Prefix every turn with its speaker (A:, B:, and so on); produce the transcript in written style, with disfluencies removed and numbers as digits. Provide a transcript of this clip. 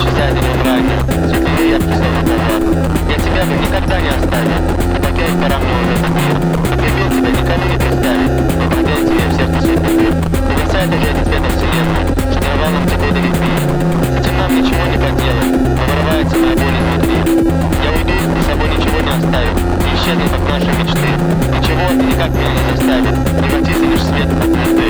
A: исчезает его враги, светлее яркий словно закат. Я тебя бы никогда не оставил, покинуть пора мне уже этот мир. Любил тебя, никому не представить, но пробил тебе в сердце свой мир. Мерцает уже этот цвета вселенной, что я волнам тепло до любви. Этим нам ничего не поделать, но вырывается моя боль изнутри. Я уйду, и с собой ничего не оставив, и исчезнут как наши мечты. Ничего и никак меня не заставит, превратится лишь свет от звезды.